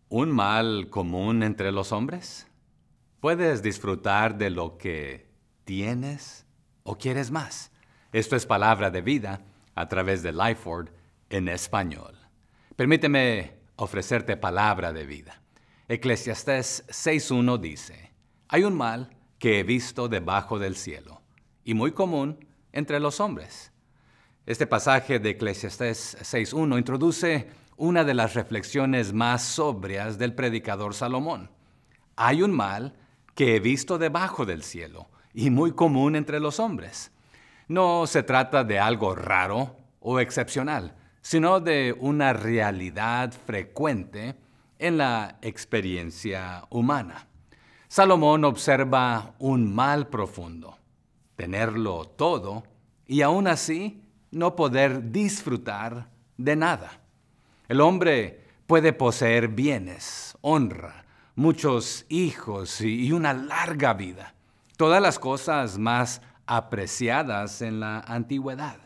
¿Un mal común entre los hombres? ¿Puedes disfrutar de lo que tienes o quieres más? Esto es palabra de vida a través de Lifeword en español. Permíteme ofrecerte palabra de vida. Eclesiastés 6.1 dice, hay un mal que he visto debajo del cielo y muy común entre los hombres. Este pasaje de Eclesiastés 6.1 introduce una de las reflexiones más sobrias del predicador Salomón. Hay un mal que he visto debajo del cielo y muy común entre los hombres. No se trata de algo raro o excepcional, sino de una realidad frecuente en la experiencia humana. Salomón observa un mal profundo, tenerlo todo y aún así no poder disfrutar de nada. El hombre puede poseer bienes, honra, muchos hijos y una larga vida, todas las cosas más apreciadas en la antigüedad.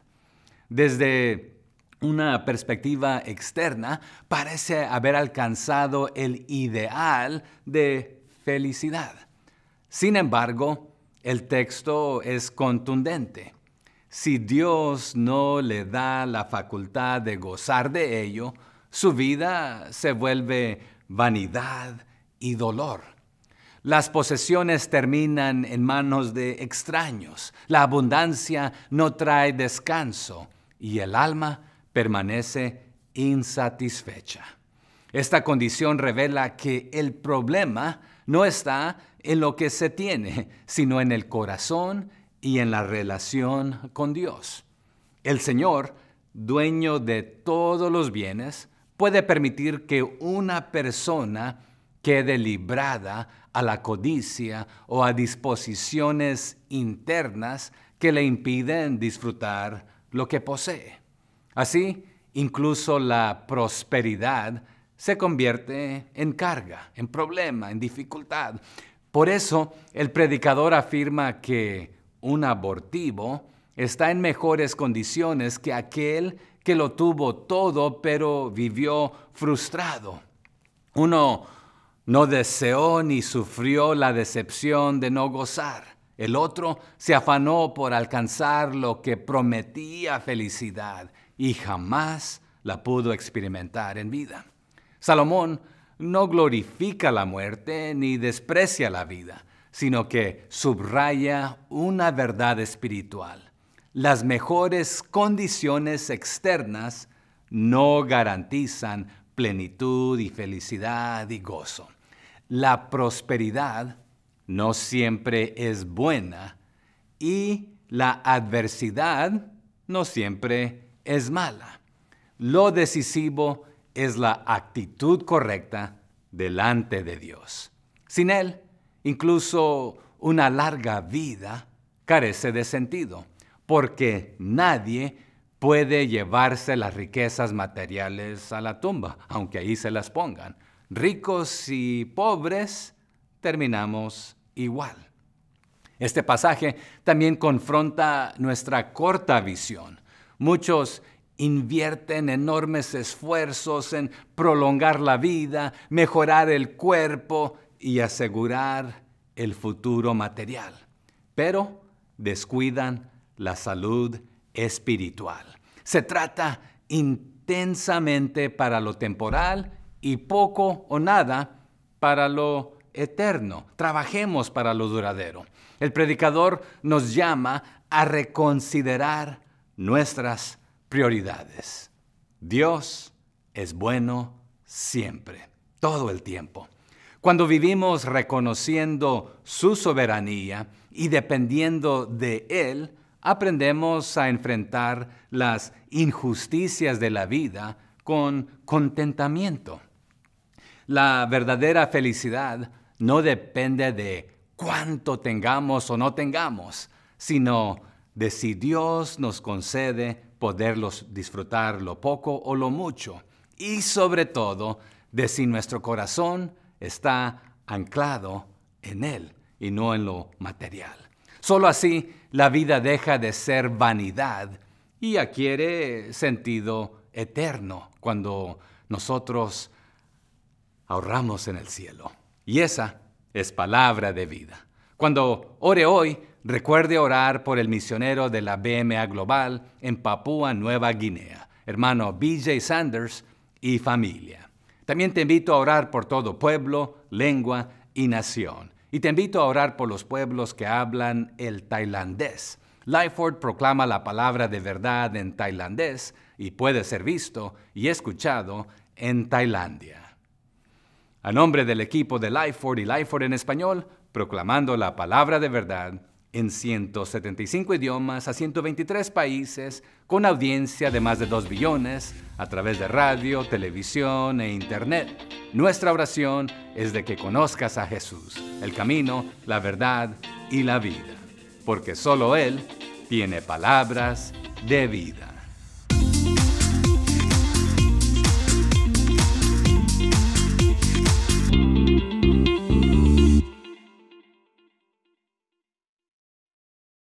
Desde una perspectiva externa, parece haber alcanzado el ideal de felicidad. Sin embargo, el texto es contundente. Si Dios no le da la facultad de gozar de ello, su vida se vuelve vanidad y dolor. Las posesiones terminan en manos de extraños. La abundancia no trae descanso y el alma permanece insatisfecha. Esta condición revela que el problema no está en lo que se tiene, sino en el corazón y en la relación con Dios. El Señor, dueño de todos los bienes, puede permitir que una persona quede librada a la codicia o a disposiciones internas que le impiden disfrutar lo que posee. Así, incluso la prosperidad se convierte en carga, en problema, en dificultad. Por eso, el predicador afirma que un abortivo está en mejores condiciones que aquel que lo tuvo todo, pero vivió frustrado. Uno no deseó ni sufrió la decepción de no gozar. El otro se afanó por alcanzar lo que prometía felicidad y jamás la pudo experimentar en vida. Salomón no glorifica la muerte ni desprecia la vida, sino que subraya una verdad espiritual. Las mejores condiciones externas no garantizan plenitud y felicidad y gozo. La prosperidad no siempre es buena y la adversidad no siempre es mala. Lo decisivo es la actitud correcta delante de Dios. Sin Él, incluso una larga vida carece de sentido, porque nadie puede llevarse las riquezas materiales a la tumba, aunque ahí se las pongan. Ricos y pobres terminamos igual. Este pasaje también confronta nuestra corta visión. Muchos invierten enormes esfuerzos en prolongar la vida, mejorar el cuerpo y asegurar el futuro material, pero descuidan la salud espiritual. Se trata intensamente para lo temporal y poco o nada para lo eterno. Trabajemos para lo duradero. El predicador nos llama a reconsiderar nuestras prioridades. Dios es bueno siempre, todo el tiempo. Cuando vivimos reconociendo su soberanía y dependiendo de Él, aprendemos a enfrentar las injusticias de la vida con contentamiento. La verdadera felicidad no depende de cuánto tengamos o no tengamos, sino de si Dios nos concede poderlos disfrutar lo poco o lo mucho, y sobre todo de si nuestro corazón está anclado en Él y no en lo material. Solo así la vida deja de ser vanidad y adquiere sentido eterno cuando nosotros ahorramos en el cielo. Y esa es palabra de vida. Cuando ore hoy, recuerde orar por el misionero de la BMA Global en Papúa Nueva Guinea, hermano B.J. Sanders y familia. También te invito a orar por todo pueblo, lengua y nación. Y te invito a orar por los pueblos que hablan el tailandés. Lifeword proclama la palabra de verdad en tailandés y puede ser visto y escuchado en Tailandia. A nombre del equipo de Lifeword y Lifeword en español, proclamando la palabra de verdad en 175 idiomas a 123 países, con audiencia de más de 2 billones, a través de radio, televisión e internet. Nuestra oración es de que conozcas a Jesús, el camino, la verdad y la vida, porque solo Él tiene palabras de vida.